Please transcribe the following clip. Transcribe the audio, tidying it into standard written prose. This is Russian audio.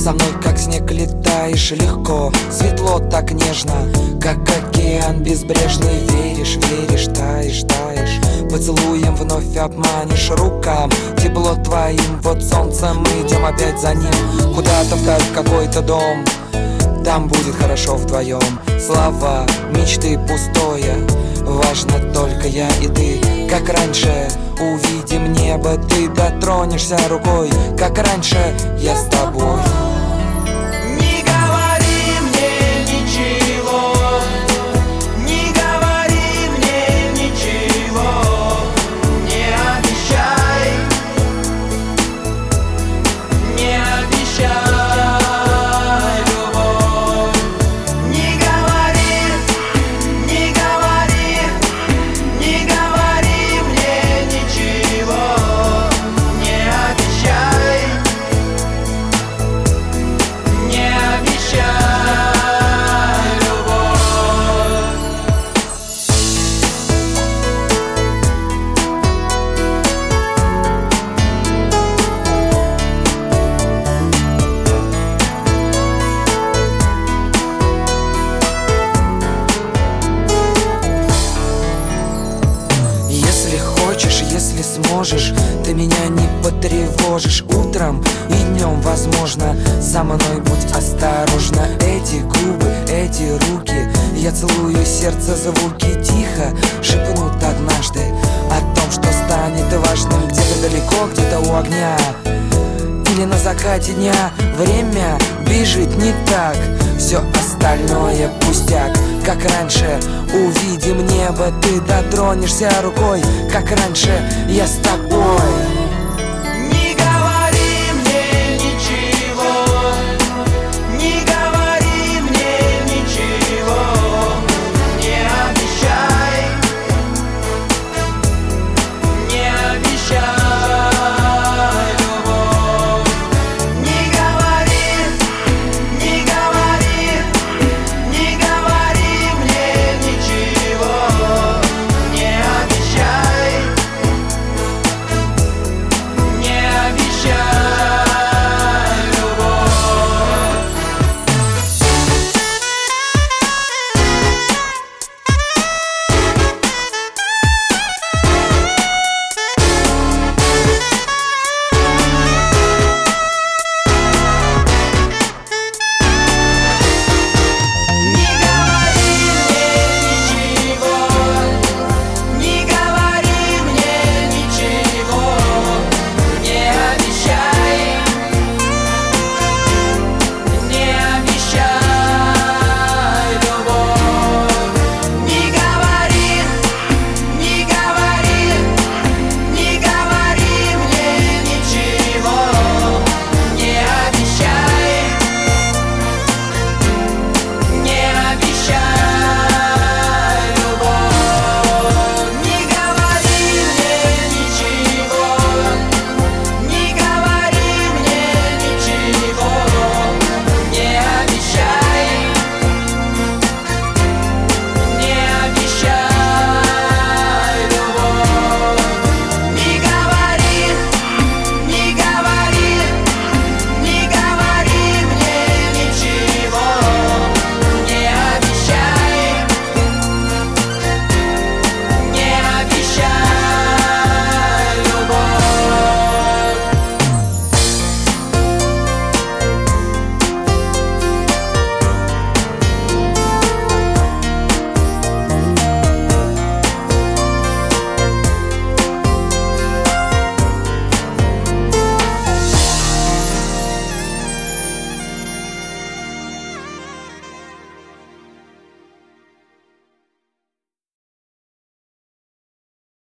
со мной как снег летаешь легко, светло так нежно, как океан безбрежный. Веришь, веришь, таешь, таешь, поцелуем вновь обманешь рукам, тепло твоим, вот солнце, мы идем опять за ним. Куда-то вдаль, в какой-то дом, там будет хорошо вдвоем. Слова, мечты пустое, важно только я и ты. Как раньше увидим небо, ты дотронешься рукой, как раньше я с тобой. Не говори мне ничего, не говори мне ничего, не обещай, не обещай. Если сможешь, ты меня не потревожишь утром и днем, возможно. Со мной будь осторожна. Эти губы, эти руки, я целую сердце, звуки тихо шепнут однажды о том, что станет важным. Где-то далеко, где-то у огня или на закате дня. Время бежит не так, все остальное пустяк. Как раньше увидим небо, ты дотронешься рукой, как раньше я с тобой.